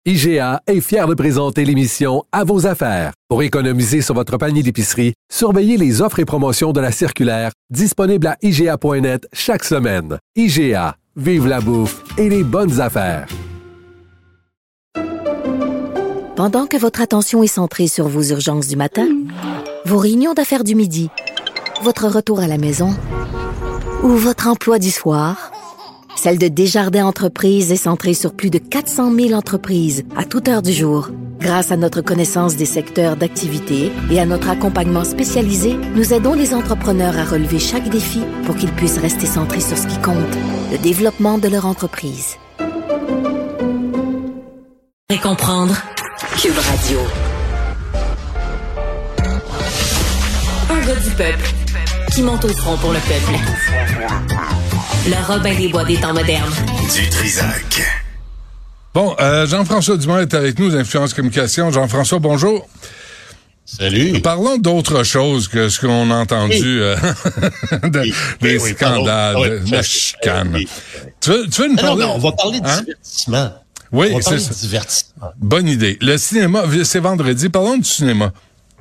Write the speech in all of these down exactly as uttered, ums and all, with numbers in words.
I G A est fier de présenter l'émission À vos affaires. Pour économiser sur votre panier d'épicerie, surveillez les offres et promotions de la circulaire disponible à I G A point net chaque semaine. I G A, vive la bouffe et les bonnes affaires. Pendant que votre attention est centrée sur vos urgences du matin, vos réunions d'affaires du midi, votre retour à la maison ou votre emploi du soir, celle de Desjardins Entreprises est centrée sur plus de quatre cent mille entreprises à toute heure du jour. Grâce à notre connaissance des secteurs d'activité et à notre accompagnement spécialisé, nous aidons les entrepreneurs à relever chaque défi pour qu'ils puissent rester centrés sur ce qui compte, le développement de leur entreprise. Et comprendre. Cube Radio. Un gars du peuple qui monte au front pour le peuple. Le Robin des Bois des temps modernes. Du Trisac. Bon, euh, Jean-François Dumont est avec nous, Influence Communication. Jean-François, bonjour. Salut. Parlons d'autre chose que ce qu'on a entendu, oui. euh, de, oui. des oui, scandales, oui, de, de chicanes. Oui. Tu veux, tu veux nous ah parler? Non, non, on va parler de hein? divertissement. Oui, on va c'est parler ça. de divertissement. Bonne idée. Le cinéma, c'est vendredi. Parlons du cinéma.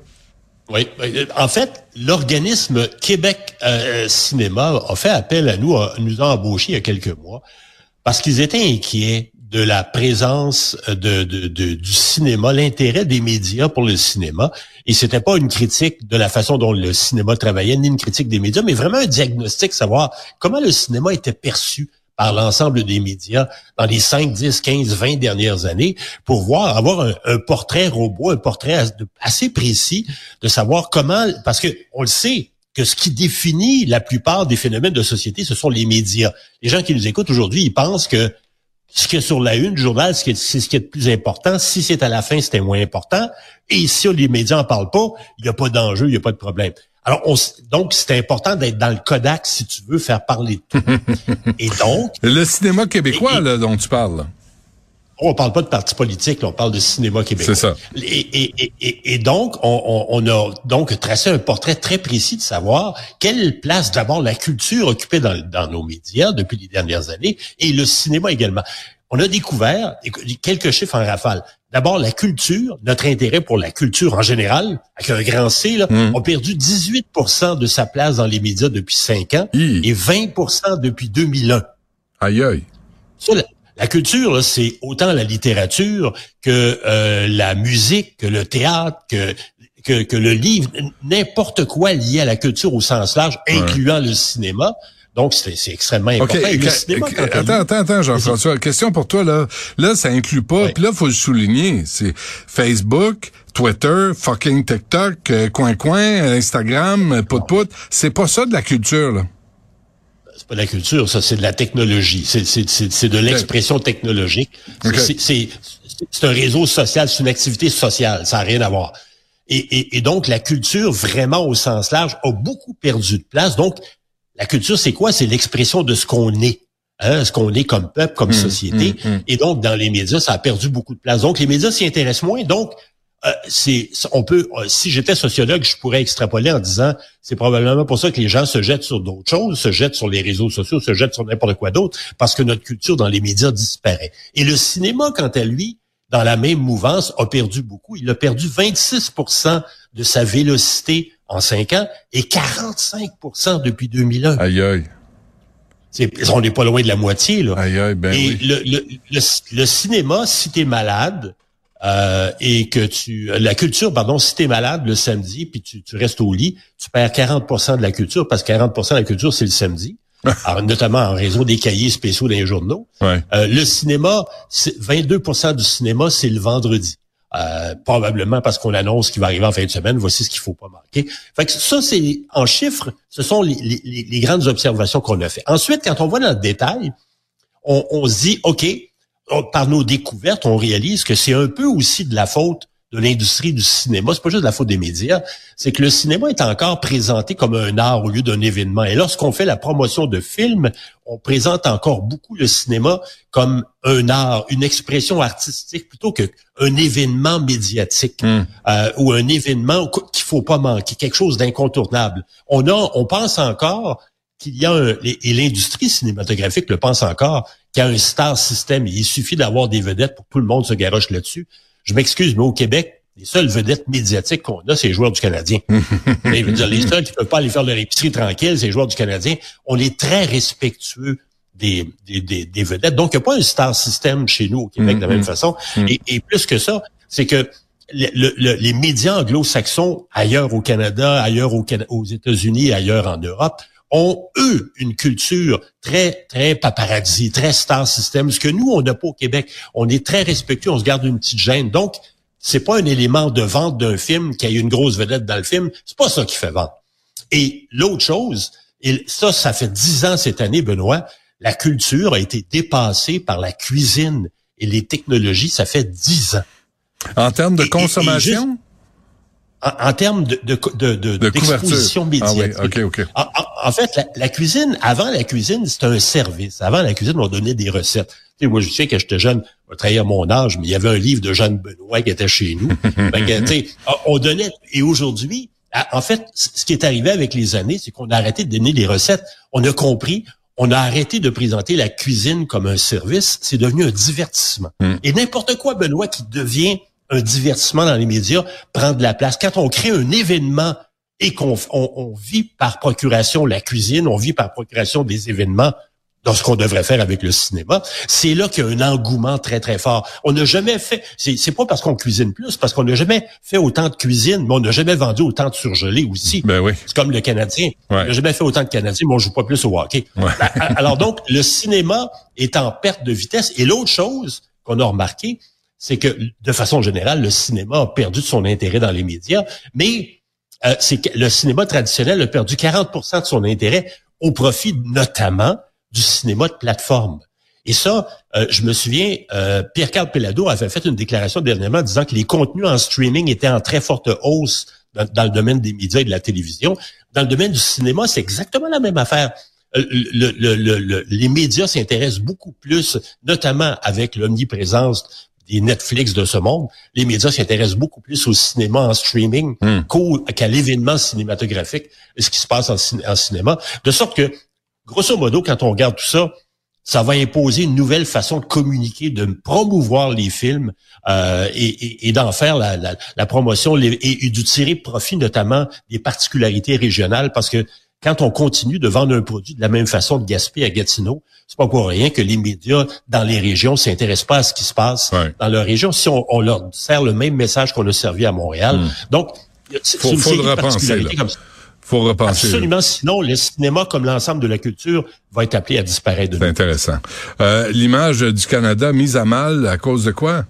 Oui. En fait, l'organisme Québec euh, Cinéma a fait appel à nous, a, nous a embauchés il y a quelques mois, parce qu'ils étaient inquiets de la présence de, de, de du cinéma, l'intérêt des médias pour le cinéma. Et c'était pas une critique de la façon dont le cinéma travaillait, ni une critique des médias, mais vraiment un diagnostic, savoir comment le cinéma était perçu par l'ensemble des médias dans les cinq, dix, quinze, vingt dernières années, pour voir, avoir un, un portrait robot, un portrait assez précis de savoir comment, parce que on le sait, que ce qui définit la plupart des phénomènes de société, ce sont les médias. Les gens qui nous écoutent aujourd'hui, ils pensent que ce qui est sur la une du journal, c'est ce qui est le plus important. Si c'est à la fin, c'était moins important. Et si les médias en parlent pas, il n'y a pas d'enjeu, il n'y a pas de problème. Alors, on, donc, c'est important d'être dans le Kodak si tu veux faire parler de tout. Et donc... Le cinéma québécois, et, là, dont tu parles. On parle pas de parti politique, là, on parle de cinéma québécois. C'est ça. Et, et, et, et donc, on, on a donc tracé un portrait très précis de savoir quelle place, d'abord, la culture occupait dans, dans nos médias depuis les dernières années, et le cinéma également. On a découvert quelques chiffres en rafale. D'abord, la culture, notre intérêt pour la culture en général, avec un grand C, là, mmh. a perdu dix-huit pour cent de sa place dans les médias depuis cinq ans Hi. et vingt pour cent depuis deux mille un. Aïe aïe. Ça, la, la culture, là, c'est autant la littérature que euh, la musique, que le théâtre, que, que, que le livre, n'importe quoi lié à la culture au sens large, incluant ouais. le cinéma. Donc, c'est, c'est extrêmement important. Okay. Le cinéma, attends, attends, attends, attends, Jean-François. Question pour toi, là. Là, ça inclut pas, oui. puis là, faut le souligner. C'est Facebook, Twitter, fucking TikTok, euh, coin-coin, Instagram, pout-pout. C'est pas ça de la culture, là. C'est pas de la culture, ça, c'est de la technologie. C'est, c'est, c'est, c'est de l'expression okay. technologique. Okay. C'est, c'est, c'est un réseau social, c'est une activité sociale. Ça n'a rien à voir. Et, et, et donc, la culture, vraiment au sens large, a beaucoup perdu de place. Donc, la culture, c'est quoi? C'est l'expression de ce qu'on est, hein, ce qu'on est comme peuple, comme mmh, société. Mmh, mmh. Et donc, dans les médias, ça a perdu beaucoup de place. Donc, les médias s'y intéressent moins. Donc, euh, c'est, on peut, euh, si j'étais sociologue, je pourrais extrapoler en disant, c'est probablement pour ça que les gens se jettent sur d'autres choses, se jettent sur les réseaux sociaux, se jettent sur n'importe quoi d'autre, parce que notre culture dans les médias disparaît. Et le cinéma, quant à lui, dans la même mouvance, a perdu beaucoup. Il a perdu vingt-six pour cent de sa vélocité en cinq ans et quarante-cinq pour cent depuis deux mille un. Aïe aïe. C'est, on n'est pas loin de la moitié, là. Aïe aïe, ben et oui. le, le, le, le cinéma, si t'es malade, euh, et que tu... La culture, pardon, si t'es malade le samedi, puis tu, tu restes au lit, tu perds quarante pour cent de la culture, parce que quarante pour cent de la culture, c'est le samedi. Alors, notamment en raison des cahiers spéciaux dans les journaux. Ouais. Euh, le cinéma, c'est vingt-deux pour cent du cinéma, c'est le vendredi. Euh, probablement parce qu'on annonce qu'il va arriver en fin de semaine, voici ce qu'il faut pas manquer. Fait que ça, c'est en chiffres, ce sont les, les, les grandes observations qu'on a fait. Ensuite, quand on voit dans le détail, on, on se dit, OK, on, par nos découvertes, on réalise que c'est un peu aussi de la faute de l'industrie du cinéma. C'est pas juste de la faute des médias. C'est que le cinéma est encore présenté comme un art au lieu d'un événement. Et lorsqu'on fait la promotion de films, on présente encore beaucoup le cinéma comme un art, une expression artistique plutôt qu'un événement médiatique mm. euh, ou un événement qu'il faut pas manquer, quelque chose d'incontournable. On a, on pense encore qu'il y a un, et l'industrie cinématographique le pense encore, qu'il y a un star system. Il suffit d'avoir des vedettes pour que tout le monde se garoche là-dessus. Je m'excuse, mais au Québec, les seules vedettes médiatiques qu'on a, c'est les joueurs du Canadien. Mais, je veux dire, les seuls qui peuvent pas aller faire leur épicerie tranquille, c'est les joueurs du Canadien. On est très respectueux des, des, des, des vedettes. Donc, il n'y a pas un star system chez nous au Québec de la même façon. Et, et plus que ça, c'est que le, le, les médias anglo-saxons, ailleurs au Canada, ailleurs au, aux États-Unis, ailleurs en Europe, ont, eux, une culture très, très paparazzi, très star system, ce que nous, on n'a pas au Québec. On est très respectueux, on se garde une petite gêne. Donc, c'est pas un élément de vente d'un film qu'il y ait une grosse vedette dans le film. C'est pas ça qui fait vendre. Et l'autre chose, et ça, ça fait dix ans cette année, Benoît, la culture a été dépassée par la cuisine et les technologies, ça fait dix ans. En termes de et, consommation? Et, et juste, en, en termes de, de, de, de, de d'exposition médiatique. Ah oui, OK, OK. En, en, en fait, la, la cuisine, avant la cuisine, c'était un service. Avant la cuisine, on donnait des recettes. Tu sais, moi, je sais que j'étais jeune, je vais trahir mon âge, mais il y avait un livre de Jeanne Benoît qui était chez nous. Fait que, tu sais, on donnait, et aujourd'hui, en fait, ce qui est arrivé avec les années, c'est qu'on a arrêté de donner des recettes. On a compris, on a arrêté de présenter la cuisine comme un service. C'est devenu un divertissement. Mm. Et n'importe quoi, Benoît, qui devient un divertissement dans les médias, prend de la place. Quand on crée un événement et qu'on on, on vit par procuration la cuisine, on vit par procuration des événements dans ce qu'on devrait faire avec le cinéma, c'est là qu'il y a un engouement très, très fort. On n'a jamais fait, c'est, c'est pas parce qu'on cuisine plus, parce qu'on n'a jamais fait autant de cuisine, mais on n'a jamais vendu autant de surgelés aussi. Ben oui. C'est comme le Canadien. Ouais. On n'a jamais fait autant de Canadiens, mais on joue pas plus au hockey. Ouais. Alors donc, le cinéma est en perte de vitesse. Et l'autre chose qu'on a remarqué, c'est que, de façon générale, le cinéma a perdu de son intérêt dans les médias, mais euh, c'est que le cinéma traditionnel a perdu quarante pour cent de son intérêt au profit notamment du cinéma de plateforme. Et ça, euh, je me souviens, euh, Pierre-Carl Péladeau avait fait une déclaration dernièrement disant que les contenus en streaming étaient en très forte hausse dans, dans le domaine des médias et de la télévision. Dans le domaine du cinéma, c'est exactement la même affaire. Le, le, le, le, le, les médias s'intéressent beaucoup plus, notamment avec l'omniprésence des Netflix de ce monde. Les médias s'intéressent beaucoup plus au cinéma en streaming mm. qu'au, qu'à l'événement cinématographique, ce qui se passe en, en cinéma. De sorte que, grosso modo, quand on regarde tout ça, ça va imposer une nouvelle façon de communiquer, de promouvoir les films euh, et, et, et d'en faire la, la, la promotion les, et, et de tirer profit notamment des particularités régionales, parce que quand on continue de vendre un produit de la même façon de Gaspé à Gatineau, c'est pas pour rien que les médias dans les régions s'intéressent pas à ce qui se passe ouais. dans leur région. Si on, on leur sert le même message qu'on a servi à Montréal, mmh. donc c'est faut, une faut série le de particularités comme ça. Faut repenser. Absolument, là. Sinon le cinéma comme l'ensemble de la culture va être appelé à disparaître de nous. C'est intéressant. Euh, l'image du Canada mise à mal à cause de quoi?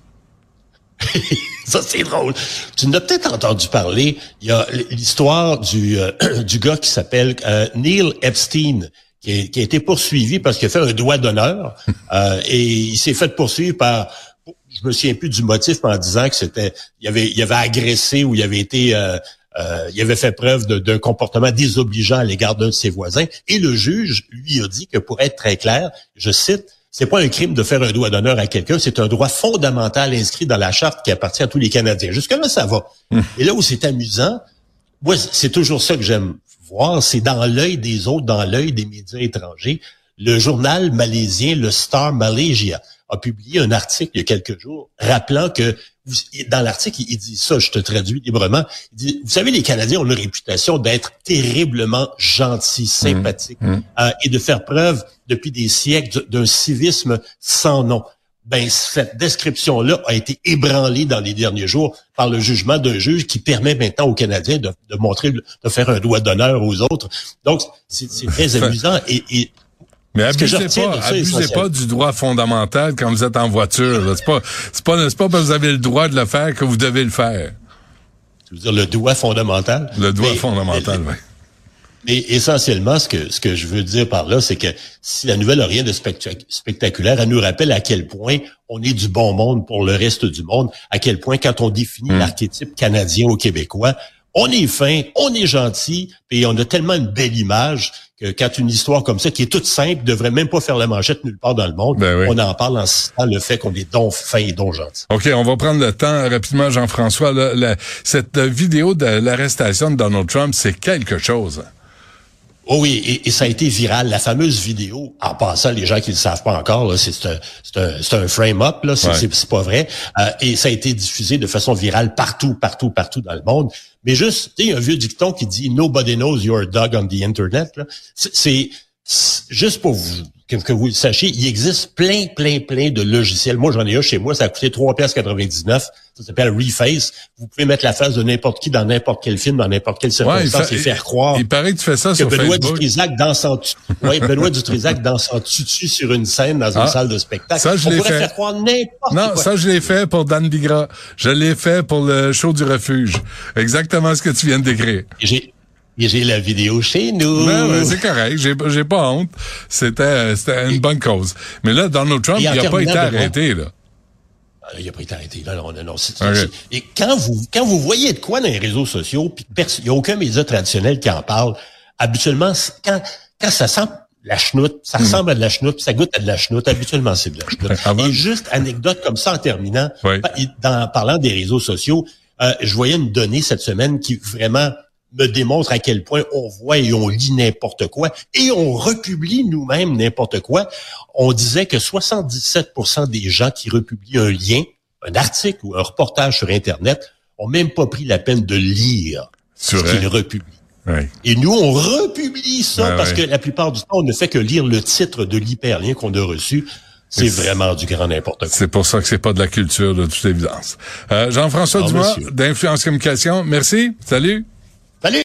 Ça, c'est drôle. Tu n'as peut-être entendu parler, il y a l'histoire du euh, du gars qui s'appelle euh, Neil Epstein, qui, est, qui a été poursuivi parce qu'il a fait un doigt d'honneur euh, et il s'est fait poursuivre par, je me souviens plus du motif, mais en disant que c'était, il avait, il avait agressé ou il avait été, euh, euh, il avait fait preuve de, d'un comportement désobligeant à l'égard d'un de ses voisins. Et le juge lui a dit que, pour être très clair, je cite, c'est pas un crime de faire un doigt d'honneur à quelqu'un, c'est un droit fondamental inscrit dans la charte qui appartient à tous les Canadiens. Jusque-là, ça va. Mmh. Et là où c'est amusant, moi, c'est toujours ça que j'aime voir, c'est dans l'œil des autres, dans l'œil des médias étrangers. Le journal malaisien, le Star Malaysia, a publié un article il y a quelques jours rappelant que, dans l'article, il dit ça, je te traduis librement, il dit, vous savez, les Canadiens ont une réputation d'être terriblement gentils, sympathiques, mmh. euh, et de faire preuve depuis des siècles d'un civisme sans nom. Ben, cette description-là a été ébranlée dans les derniers jours par le jugement d'un juge qui permet maintenant aux Canadiens de, de montrer, de faire un doigt d'honneur aux autres. Donc, c'est, c'est très amusant et, et mais abusez pas, ça, abusez pas du droit fondamental quand vous êtes en voiture. Là. C'est pas, c'est pas, c'est pas parce que vous avez le droit de le faire que vous devez le faire. Tu veux dire le droit fondamental? Le droit mais, fondamental, oui. Mais essentiellement, ce que ce que je veux dire par là, c'est que si la nouvelle n'a rien de spectac- spectaculaire, elle nous rappelle à quel point on est du bon monde pour le reste du monde, à quel point quand on définit mmh. l'archétype canadien ou québécois, on est fin, on est gentil, et on a tellement une belle image que quand une histoire comme ça, qui est toute simple, devrait même pas faire la manchette nulle part dans le monde, ben oui. on en parle en citant le fait qu'on est donc fin et donc gentil. OK, on va prendre le temps rapidement, Jean-François. Là, la, cette vidéo de l'arrestation de Donald Trump, c'est quelque chose. Oh oui, et, et ça a été viral. La fameuse vidéo, en passant, les gens qui ne le savent pas encore, là, c'est, c'est un, c'est un, c'est un frame-up, là, c'est, ouais. c'est, c'est pas vrai. Euh, et ça a été diffusé de façon virale partout, partout, partout dans le monde. Mais juste, tu sais, il y a un vieux dicton qui dit « Nobody knows you're a dog on the Internet ». Là. C'est, c'est, c'est juste pour vous que, que vous le sachiez, il existe plein, plein, plein de logiciels. Moi, j'en ai un chez moi, ça a coûté trois piastres quatre-vingt-dix-neuf. Ça s'appelle Reface. Vous pouvez mettre la face de n'importe qui dans n'importe quel film, dans n'importe quelle circonstance, ouais, et faire croire. Il paraît que tu fais ça que sur Benoît Facebook. Dutrisac danse en tu... Oui, Benoît Dutrisac danse en tutu sur une scène dans une ah, salle de spectacle. Ça, je On l'ai pourrait fait. faire croire n'importe non, quoi. ça, je l'ai fait pour Dan Bigra. Je l'ai fait pour le show du refuge. Exactement ce que tu viens de décrire. Et j'ai Et j'ai la vidéo chez nous. Ben, ben, c'est correct. J'ai, j'ai pas honte. C'était, c'était une bonne cause. Mais là, Donald Trump, il n'a pas été arrêté, là. Il n'a pas été arrêté. Non, non, non. C'est, okay. c'est, et quand vous, quand vous voyez de quoi dans les réseaux sociaux, puis il n'y a aucun média traditionnel qui en parle, habituellement, quand, quand ça sent la chenoute, ça mm. ressemble à de la chenoute, puis ça goûte à de la chenoute, habituellement, c'est de la chenoute. Avant... Et juste anecdote comme ça en terminant, oui. dans, en parlant des réseaux sociaux, euh, je voyais une donnée cette semaine qui vraiment me démontre à quel point on voit et on lit n'importe quoi et on republie nous-mêmes n'importe quoi. On disait que soixante-dix-sept pour cent des gens qui republient un lien, un article ou un reportage sur Internet ont même pas pris la peine de lire ce qu'ils republient. Oui. Et nous, on republie ça ouais, parce ouais. que la plupart du temps, on ne fait que lire le titre de l'hyperlien qu'on a reçu. C'est, c'est vraiment du grand n'importe quoi. C'est pour ça que c'est pas de la culture, de toute évidence. Euh, Jean-François oh, Dumas, monsieur. d'Influence Communication, merci. Salut.